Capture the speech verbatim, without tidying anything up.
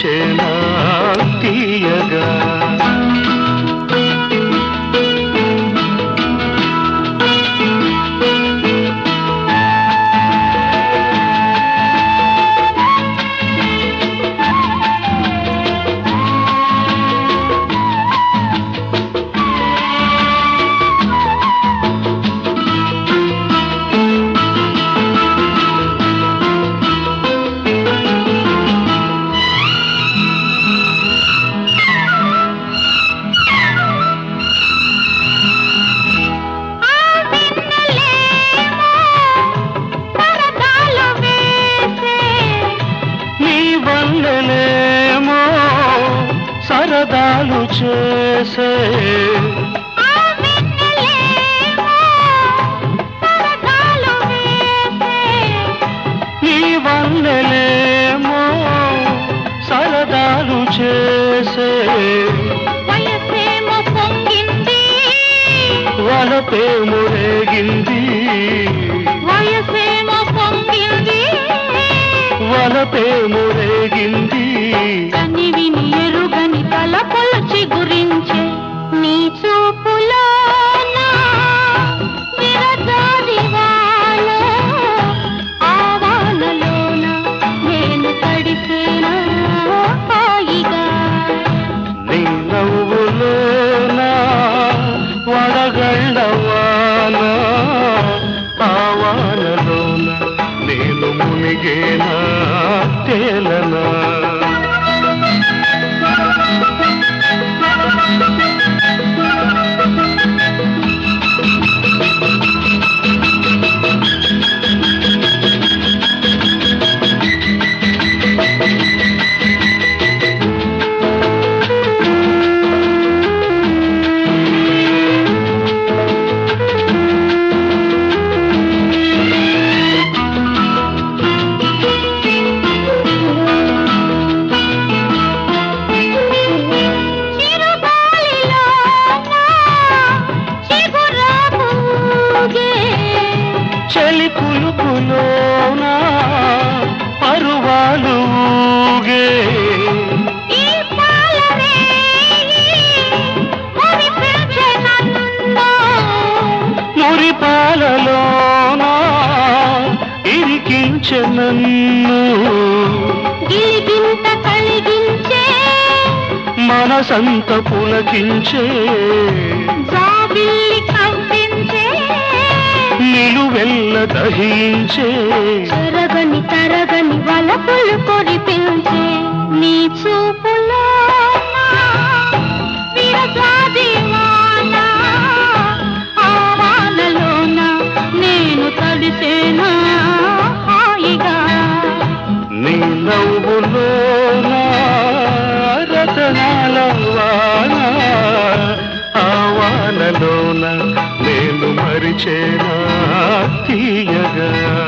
మరిచేనా తీయగా. సరదాలు చేసే నీ వల్లెలేమో సరదాలు చేసే వయసేమో పొంగింది వలపేమో రేగింది వయసేమో పొంగింది వలపేమో రేగింది. కనివిని ఎరుగని తలపులు చిగురించే నీ చూపులో విరజాది వాన ఆవానలోన నేను తడిసేనా హాయిగా. నీ నవ్వులోన వడగళ్ళవాన ఆవానలోన నేను మునిగేనా తేలనా. చలి పులుపులోన పరువాలు ఊగే ఈ పాలరేయి మురిపించే నన్ను మురిపాలలోన ఇరికించె నన్ను గిలిగింత కలిగించే మనసంత పులకించే జాబిల్లి కవ్వించే నిలువెల్ల దహించే చెరగని తరగని వలపులు కొరిపించే నీ చూపులో విరజాది వాన ఆవానలోన నేను తడిసేనా హాయిగా. నీ నవ్వులోన రతనాల వాన ఆవానలోన నేను మరిచేనా తీయగా.